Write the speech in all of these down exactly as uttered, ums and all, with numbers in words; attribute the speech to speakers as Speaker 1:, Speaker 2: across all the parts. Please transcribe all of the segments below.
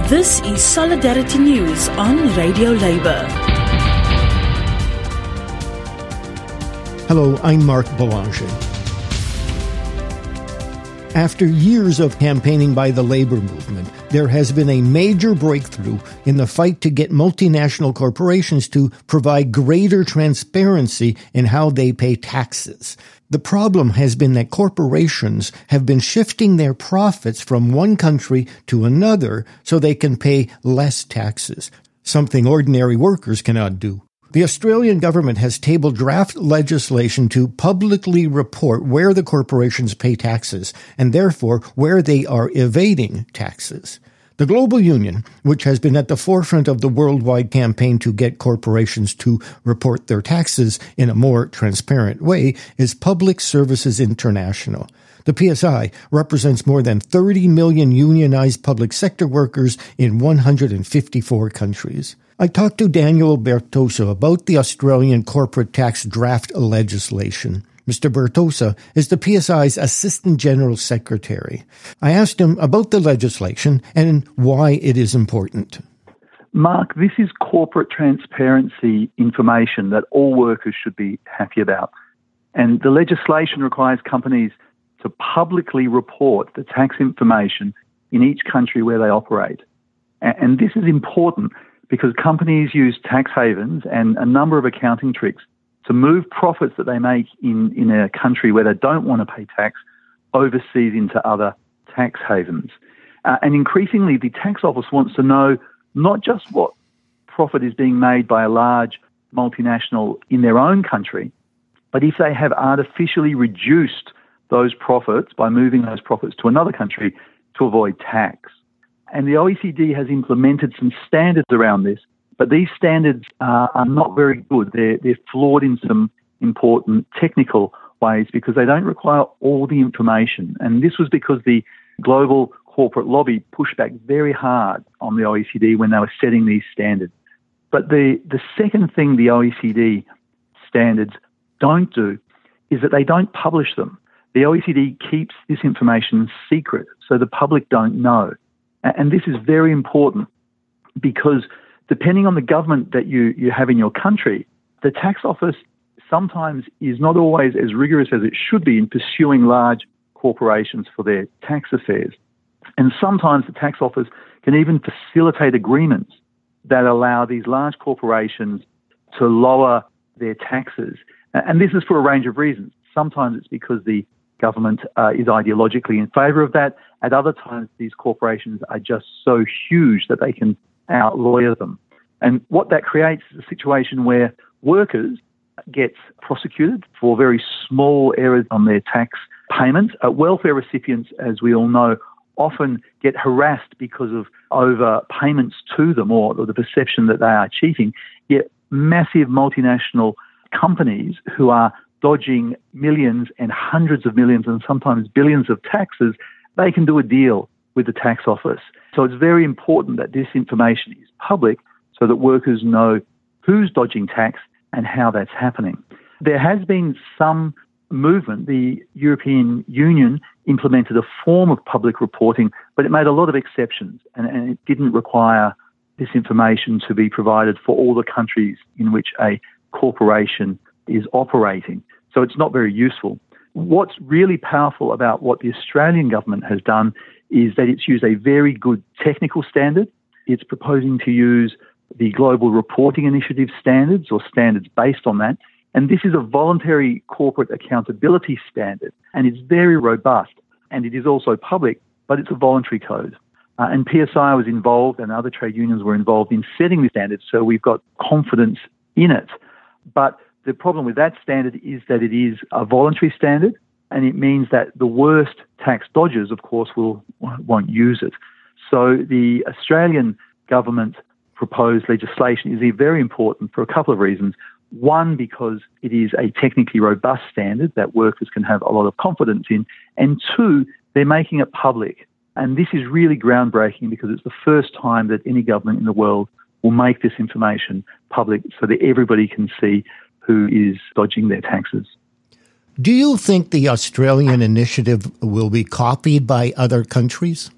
Speaker 1: This is Solidarity News on Radio Labour.
Speaker 2: Hello, I'm Mark Boulanger. After years of campaigning by the labor movement, there has been a major breakthrough in the fight to get multinational corporations to provide greater transparency in how they pay taxes. The problem has been that corporations have been shifting their profits from one country to another so they can pay less taxes, something ordinary workers cannot do. The Australian government has tabled draft legislation to publicly report where the corporations pay taxes and therefore where they are evading taxes. The Global Union, which has been at the forefront of the worldwide campaign to get corporations to report their taxes in a more transparent way, is Public Services International. The P S I represents more than thirty million unionized public sector workers in one hundred fifty-four countries. I talked to Daniel Bertosa about the Australian corporate tax draft legislation. Mister Bertosa is the P S I's Assistant General Secretary. I asked him about the legislation and why it is important.
Speaker 3: Mark, this is corporate transparency information that all workers should be happy about. And the legislation requires companies to publicly report the tax information in each country where they operate. And this is important because companies use tax havens and a number of accounting tricks to move profits that they make in, in a country where they don't want to pay tax overseas into other tax havens. Uh, and increasingly, the tax office wants to know not just what profit is being made by a large multinational in their own country, but if they have artificially reduced those profits by moving those profits to another country to avoid tax. And the O E C D has implemented some standards around this, but these standards uh, are not very good. They're, they're flawed in some important technical ways because they don't require all the information. And this was because the global corporate lobby pushed back very hard on the O E C D when they were setting these standards. But the, the second thing the O E C D standards don't do is that they don't publish them. The O E C D keeps this information secret so the public don't know. And this is very important because depending on the government that you, you have in your country, the tax office sometimes is not always as rigorous as it should be in pursuing large corporations for their tax affairs. And sometimes the tax office can even facilitate agreements that allow these large corporations to lower their taxes. And this is for a range of reasons. Sometimes it's because the government uh, is ideologically in favour of that. At other times, these corporations are just so huge that they can out-lawyer them. And what that creates is a situation where workers get prosecuted for very small errors on their tax payments. Uh, welfare recipients, as we all know, often get harassed because of overpayments to them or, or the perception that they are cheating. Yet massive multinational companies who are dodging millions and hundreds of millions and sometimes billions of taxes, they can do a deal with the tax office. So it's very important that this information is public so that workers know who's dodging tax and how that's happening. There has been some movement. The European Union implemented a form of public reporting, but it made a lot of exceptions and, and it didn't require this information to be provided for all the countries in which a corporation is operating. So it's not very useful. What's really powerful about what the Australian government has done is that it's used a very good technical standard. It's proposing to use the Global Reporting Initiative standards or standards based on that. And this is a voluntary corporate accountability standard, and it's very robust. And it is also public, but it's a voluntary code. Uh, and P S I was involved and other trade unions were involved in setting the standards, so we've got confidence in it. But the problem with that standard is that it is a voluntary standard, and it means that the worst tax dodgers, of course, will won't use it. So the Australian government proposed legislation is very important for a couple of reasons. One, because it is a technically robust standard that workers can have a lot of confidence in. And two, they're making it public. And this is really groundbreaking because it's the first time that any government in the world will make this information public so that everybody can see who is dodging their taxes.
Speaker 2: Do you think the Australian initiative will be copied by other countries?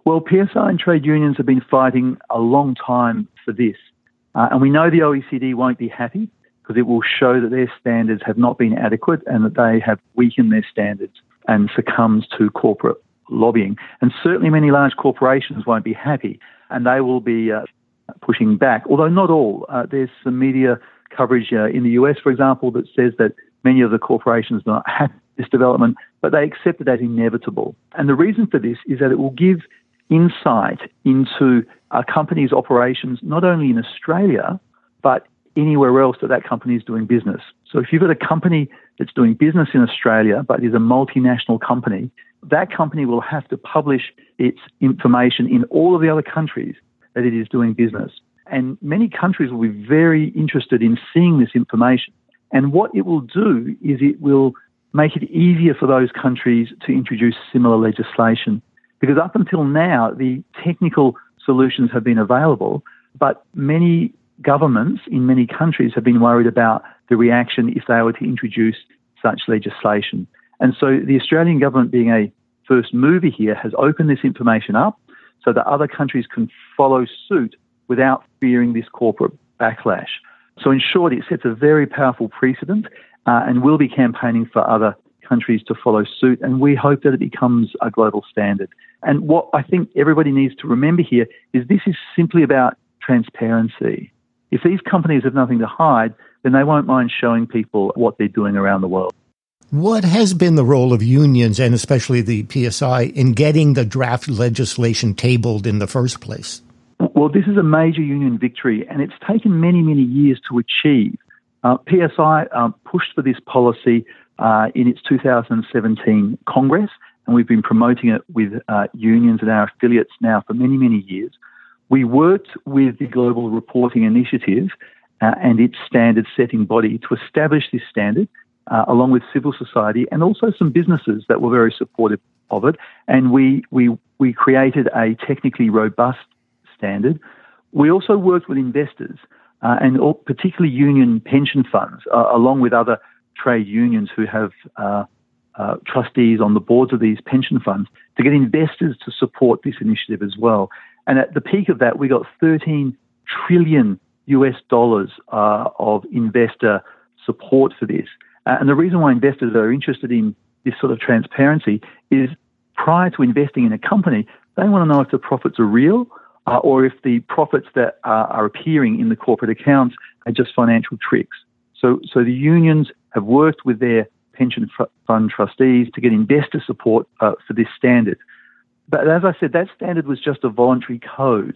Speaker 3: Well, P S I and trade unions have been fighting a long time for this. Uh, and we know the O E C D won't be happy because it will show that their standards have not been adequate and that they have weakened their standards and succumbed to corporate lobbying. And certainly many large corporations won't be happy and they will be uh, pushing back, although not all. Uh, there's some media coverage uh, in the U S, for example, that says that many of the corporations do not have this development, but they accept it as inevitable. And the reason for this is that it will give insight into a company's operations, not only in Australia, but anywhere else that that company is doing business. So if you've got a company that's doing business in Australia, but is a multinational company, that company will have to publish its information in all of the other countries that it is doing business. And many countries will be very interested in seeing this information. And what it will do is it will make it easier for those countries to introduce similar legislation. Because up until now, the technical solutions have been available, but many governments in many countries have been worried about the reaction if they were to introduce such legislation. And so the Australian government, being a first mover here, has opened this information up so that other countries can follow suit without fearing this corporate backlash. So in short, it sets a very powerful precedent uh, and will be campaigning for other countries to follow suit, and we hope that it becomes a global standard. And what I think everybody needs to remember here is this is simply about transparency. If these companies have nothing to hide, then they won't mind showing people what they're doing around the world.
Speaker 2: What has been the role of unions, and especially the P S I, in getting the draft legislation tabled in the first place?
Speaker 3: Well, this is a major union victory, and it's taken many, many years to achieve. Uh, P S I um, pushed for this policy uh, in its two thousand seventeen Congress, and we've been promoting it with uh, unions and our affiliates now for many, many years. We worked with the Global Reporting Initiative uh, and its standard-setting body to establish this standard, uh, along with civil society and also some businesses that were very supportive of it. And we we we created a technically robust standard. We also worked with investors uh, and all, particularly union pension funds, uh, along with other trade unions who have uh, uh, trustees on the boards of these pension funds, to get investors to support this initiative as well. And at the peak of that, we got thirteen trillion U S dollars uh, of investor support for this. Uh, and the reason why investors are interested in this sort of transparency is prior to investing in a company, they want to know if the profits are real uh, or if the profits that uh, are appearing in the corporate accounts are just financial tricks. So, so the unions have worked with their pension fund trustees to get investor support uh, for this standard. But as I said, that standard was just a voluntary code.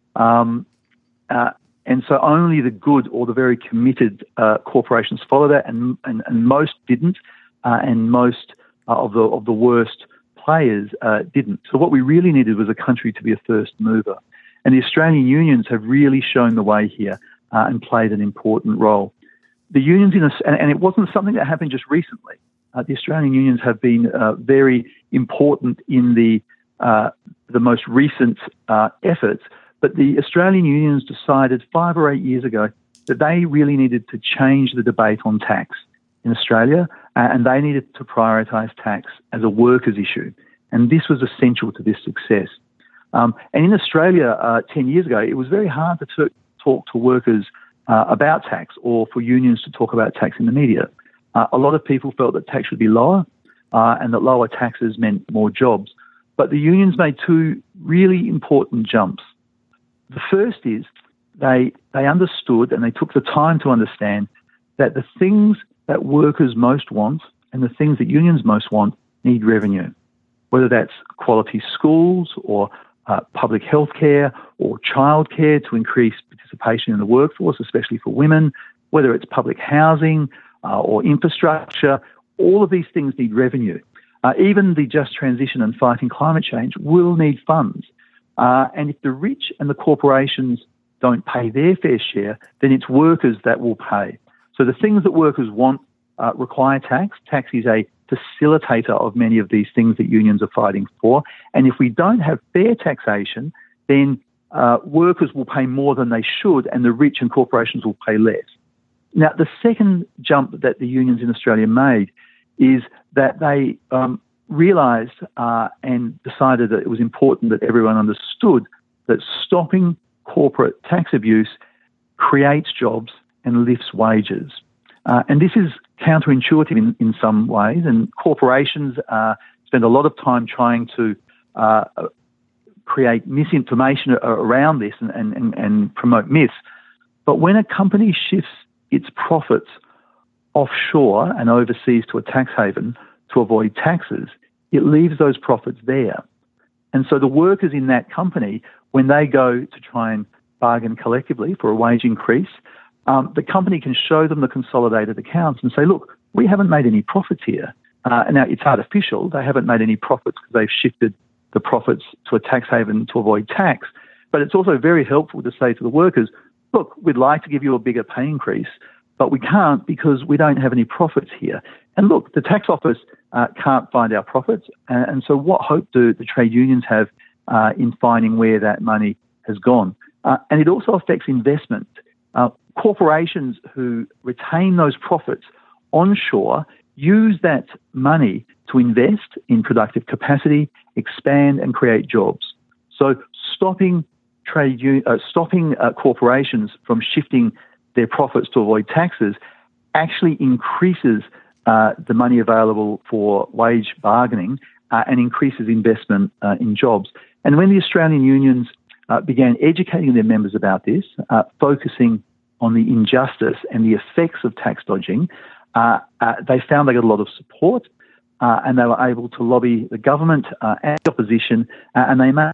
Speaker 3: Um, uh, and so only the good or the very committed uh, corporations follow that, and, and, and most didn't, uh, and most uh, of the of the worst players uh, didn't. So what we really needed was a country to be a first mover. And the Australian unions have really shown the way here uh, and played an important role. The unions, in a, and, and it wasn't something that happened just recently. Uh, the Australian unions have been uh, very important in the uh, the most recent uh, efforts. But the Australian unions decided five or eight years ago that they really needed to change the debate on tax in Australia, uh, and they needed to prioritise tax as a workers' issue. And this was essential to this success. Um, and in Australia, uh, ten years ago, it was very hard to t- talk to workers uh, about tax, or for unions to talk about tax in the media. Uh, a lot of people felt that tax should be lower uh, and that lower taxes meant more jobs. But the unions made two really important jumps. The first is they they understood, and they took the time to understand, that the things that workers most want and the things that unions most want need revenue, whether that's quality schools or uh, public health care or childcare to increase participation in the workforce, especially for women, whether it's public housing uh, or infrastructure. All of these things need revenue. Uh, even the just transition and fighting climate change will need funds. Uh, and if the rich and the corporations don't pay their fair share, then it's workers that will pay. So the things that workers want uh, require tax. Tax is a facilitator of many of these things that unions are fighting for. And if we don't have fair taxation, then uh, workers will pay more than they should, and the rich and corporations will pay less. Now, the second jump that the unions in Australia made is that they um, realised uh, and decided that it was important that everyone understood that stopping corporate tax abuse creates jobs and lifts wages. Uh, and this is counterintuitive in, in some ways, and corporations uh, spend a lot of time trying to uh, create misinformation around this and, and, and promote myths. But when a company shifts its profits offshore and overseas to a tax haven to avoid taxes, it leaves those profits there. And so the workers in that company, when they go to try and bargain collectively for a wage increase, um, the company can show them the consolidated accounts and say, look, we haven't made any profits here. Uh, now, it's artificial. They haven't made any profits because they've shifted the profits to a tax haven to avoid tax. But it's also very helpful to say to the workers, look, we'd like to give you a bigger pay increase, but we can't because we don't have any profits here. And look, the tax office uh, can't find our profits. And, and so what hope do the trade unions have uh, in finding where that money has gone? Uh, and it also affects investment. Uh, corporations who retain those profits onshore use that money to invest in productive capacity, expand and create jobs. So stopping trade uh, stopping uh, corporations from shifting their profits to avoid taxes actually increases uh, the money available for wage bargaining uh, and increases investment uh, in jobs. And when the Australian unions uh, began educating their members about this, uh, focusing on the injustice and the effects of tax dodging, uh, uh, they found they got a lot of support uh, and they were able to lobby the government uh, and the opposition, uh, and they made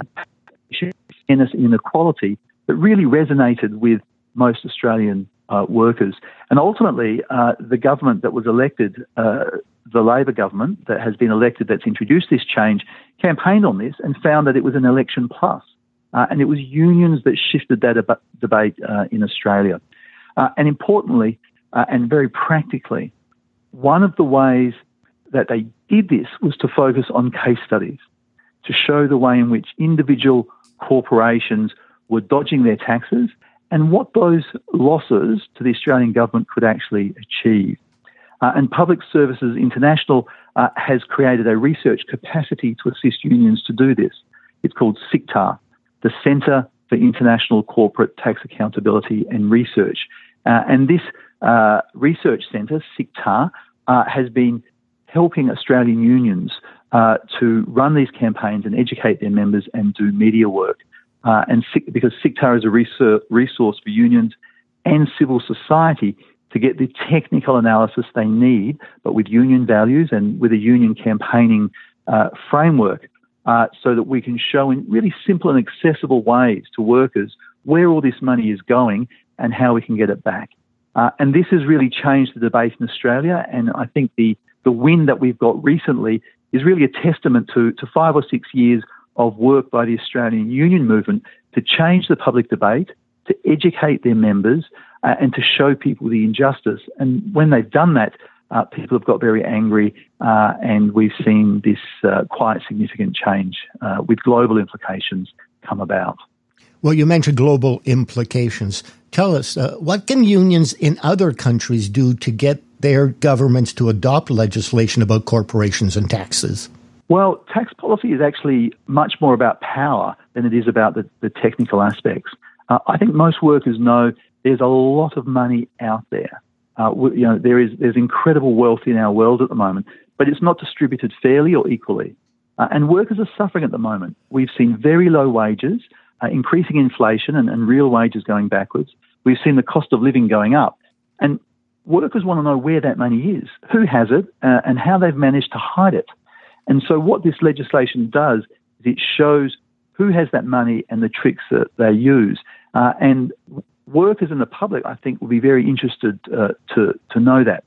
Speaker 3: fairness and inequality that really resonated with most Australian uh, workers. And ultimately, uh, the government that was elected, uh, the Labor government that has been elected that's introduced this change, campaigned on this and found that it was an election plus. Uh, and it was unions that shifted that ab- debate uh, in Australia. Uh, and importantly, uh, and very practically, one of the ways that they did this was to focus on case studies, to show the way in which individual corporations were dodging their taxes and what those losses to the Australian government could actually achieve. Uh, and Public Services International uh, has created a research capacity to assist unions to do this. It's called CICTAR, the Centre for International Corporate Tax Accountability and Research. Uh, and this uh, research centre, CICTAR, uh, has been helping Australian unions uh, to run these campaigns and educate their members and do media work. Uh, and C- because CICTAR is a research resource for unions and civil society to get the technical analysis they need, but with union values and with a union campaigning uh, framework, uh, so that we can show in really simple and accessible ways to workers where all this money is going and how we can get it back. Uh, and this has really changed the debate in Australia, and I think the, the win that we've got recently is really a testament to, to five or six years of work by the Australian union movement to change the public debate, to educate their members, uh, and to show people the injustice. And when they've done that, uh, people have got very angry, uh, and we've seen this uh, quite significant change uh, with global implications come about.
Speaker 2: Well, you mentioned global implications. Tell us, uh, what can unions in other countries do to get their governments to adopt legislation about corporations and taxes?
Speaker 3: Well, tax policy is actually much more about power than it is about the, the technical aspects. Uh, I think most workers know there's a lot of money out there. Uh, you know, there is there's incredible wealth in our world at the moment, but it's not distributed fairly or equally. Uh, and workers are suffering at the moment. We've seen very low wages, uh, increasing inflation and, and real wages going backwards. We've seen the cost of living going up. And workers want to know where that money is, who has it, uh, and how they've managed to hide it. And so what this legislation does is it shows who has that money and the tricks that they use. Uh, and workers and the public, I think, will be very interested uh, to, to know that.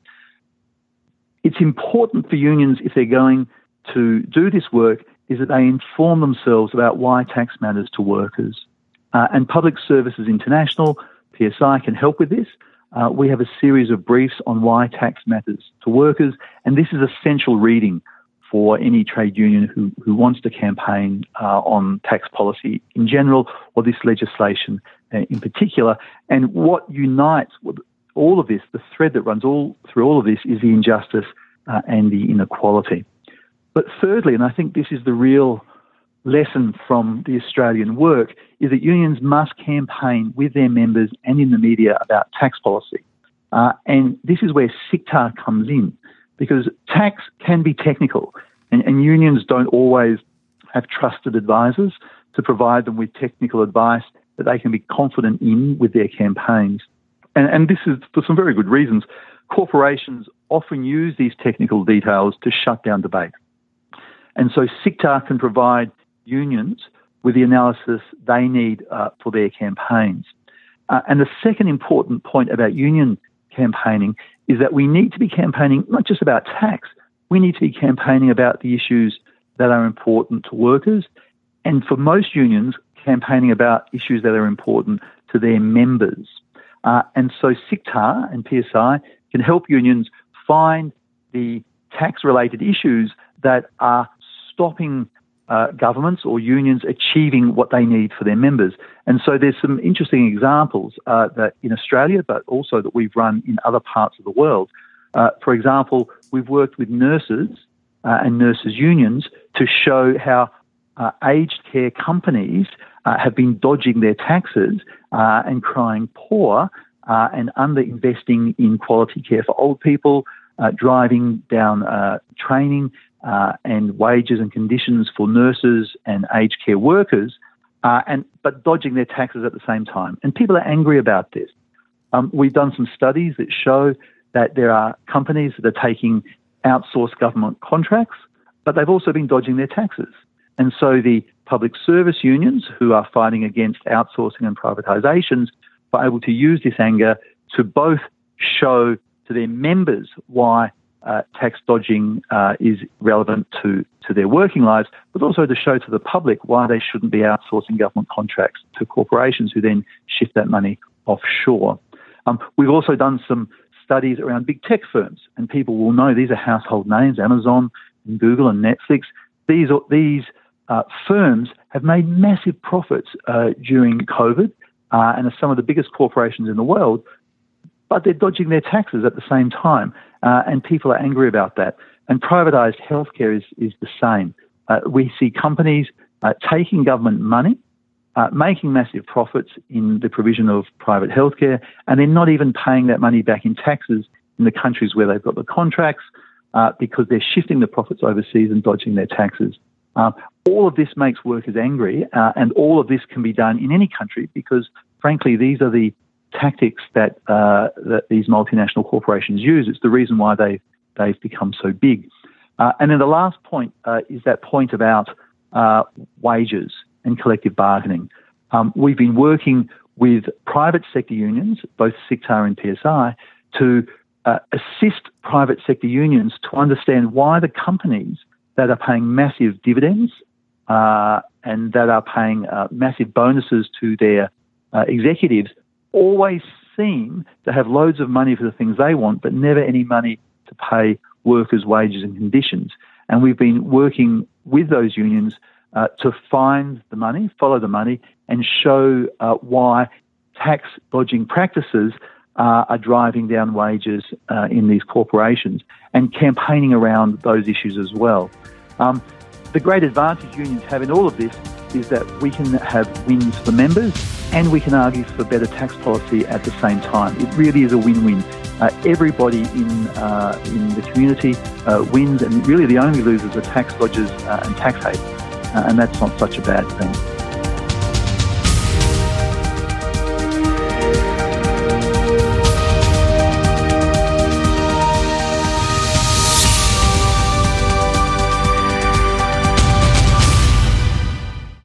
Speaker 3: It's important for unions, if they're going to do this work, is that they inform themselves about why tax matters to workers. Uh, and Public Services International, P S I, can help with this. Uh, we have a series of briefs on why tax matters to workers, and this is essential reading for any trade union who, who wants to campaign uh, on tax policy in general or this legislation uh, in particular. And what unites all of this, the thread that runs all through all of this, is the injustice uh, and the inequality. But thirdly, and I think this is the real lesson from the Australian work, is that unions must campaign with their members and in the media about tax policy. Uh, and this is where SICTAR comes in, because tax can be technical, and, and unions don't always have trusted advisors to provide them with technical advice that they can be confident in with their campaigns. And, and this is for some very good reasons. Corporations often use these technical details to shut down debate. And so SICTAR can provide unions with the analysis they need uh, for their campaigns. Uh, and the second important point about union campaigning is that we need to be campaigning not just about tax, we need to be campaigning about the issues that are important to workers, and for most unions, campaigning about issues that are important to their members. Uh, and so SICTAR and P S I can help unions find the tax-related issues that are stopping uh, governments or unions achieving what they need for their members. And so there's some interesting examples uh, that in Australia, but also that we've run in other parts of the world. Uh, for example, we've worked with nurses uh, and nurses' unions to show how uh, aged care companies uh, have been dodging their taxes uh, and crying poor uh, and underinvesting in quality care for old people, uh, driving down uh, training uh, and wages and conditions for nurses and aged care workers, uh, and but dodging their taxes at the same time. And people are angry about this. Um, we've done some studies that show that there are companies that are taking outsourced government contracts, but they've also been dodging their taxes. And so the public service unions who are fighting against outsourcing and privatisations are able to use this anger to both show to their members why uh, tax dodging uh, is relevant to, to their working lives, but also to show to the public why they shouldn't be outsourcing government contracts to corporations who then shift that money offshore. Um, we've also done some studies around big tech firms, and people will know these are household names, Amazon and Google and Netflix. These these uh, firms have made massive profits uh, during COVID uh, and are some of the biggest corporations in the world, but they're dodging their taxes at the same time, uh, and people are angry about that. And privatised healthcare is, is the same. Uh, we see companies uh, taking government money, Uh, making massive profits in the provision of private healthcare, and they're not even paying that money back in taxes in the countries where they've got the contracts uh, because they're shifting the profits overseas and dodging their taxes. Uh, all of this makes workers angry, uh, and all of this can be done in any country because, frankly, these are the tactics that uh, that these multinational corporations use. It's the reason why they they've become so big. Uh, and then the last point uh, is that point about uh, wages and collective bargaining. Um, we've been working with private sector unions, both SICTAR and P S I, to uh, assist private sector unions to understand why the companies that are paying massive dividends uh, and that are paying uh, massive bonuses to their uh, executives always seem to have loads of money for the things they want, but never any money to pay workers' wages and conditions. And we've been working with those unions Uh, to find the money, follow the money, and show uh, why tax dodging practices uh, are driving down wages uh, in these corporations, and campaigning around those issues as well. Um, the great advantage unions have in all of this is that we can have wins for members and we can argue for better tax policy at the same time. It really is a win-win. Uh, everybody in uh, in the community uh, wins, and really the only losers are tax dodgers uh, and tax havens. Uh, and that's not such a bad thing.